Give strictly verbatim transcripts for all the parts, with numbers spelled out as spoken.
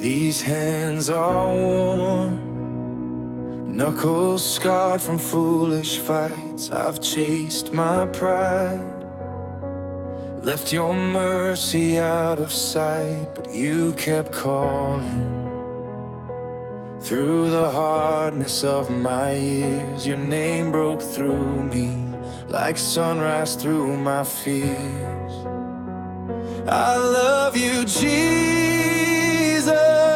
These hands are worn, knuckles scarred from foolish fights. I've chased my pride, left your mercy out of sight, but you kept calling. Through the hardness of my years, your name broke through me like sunrise through my fears. I love you, Jesus,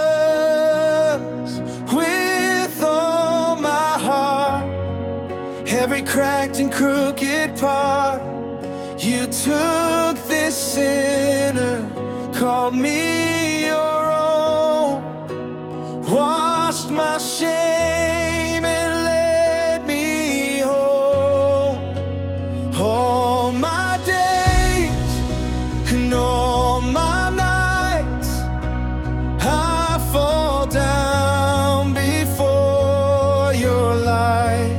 with all my heart. Every cracked and crooked part, you took this sinner, called me your own, washed my shame and led me home. All my days and all my nights, I fall down before your light.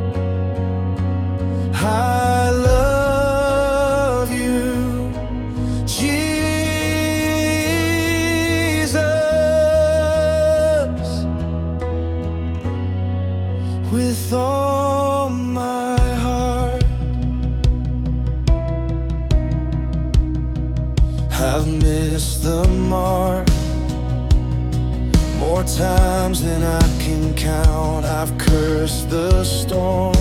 I love you, Jesus, with all my heart. I've missed the mark more times than I can count. I've cursed the storm,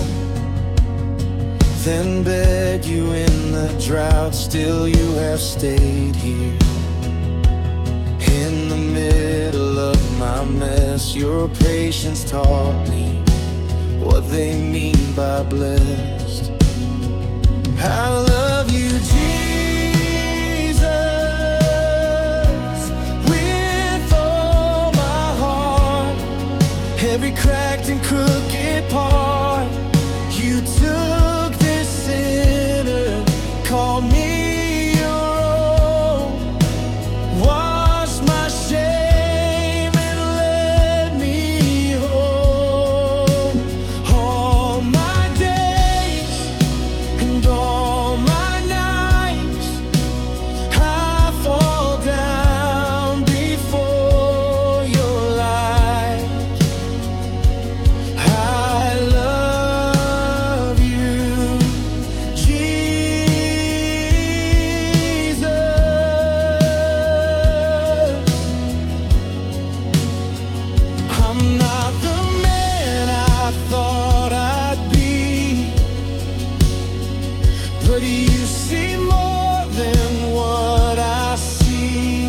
then begged you in the drought. Still you have stayed here in the middle of my mess. Your patience taught me what they mean by blessed. I love you, Jesus, with all my heart. Every cracked and crooked part, you took this sinner, called me your own, washed my shame and led me home. All my days and all my nights, I fall down before your light. I love you, Jesus. I'm not the man I thought I'd be, but you see more than what I see.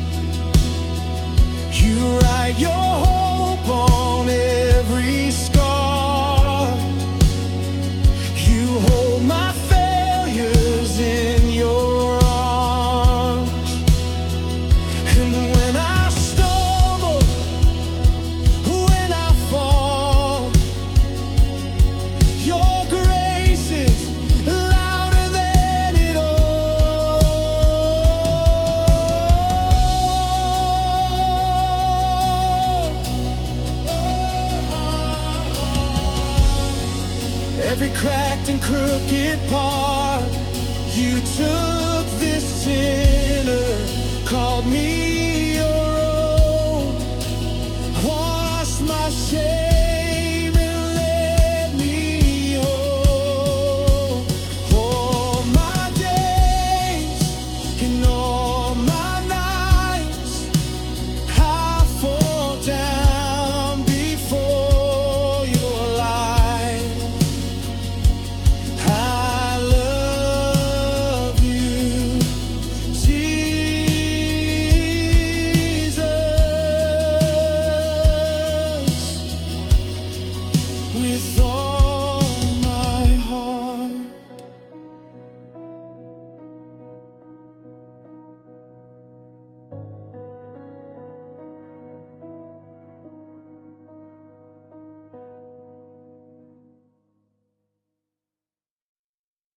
You write your hope on every scar. You hold my failures in your arms. And when I stumble, when I fall, your grace is louder than it all. Every cracked and crooked part, you took this sinner, called me